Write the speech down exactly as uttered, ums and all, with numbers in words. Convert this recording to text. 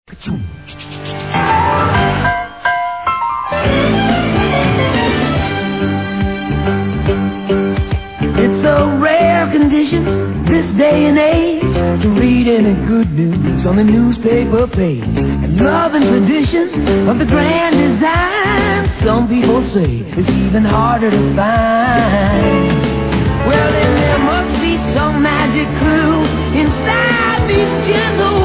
It's a rare condition this day and age to read any good news on the newspaper page. And love and tradition of the grand design, some people say, is even harder to find. Well, then there must be some magic clue inside these gentle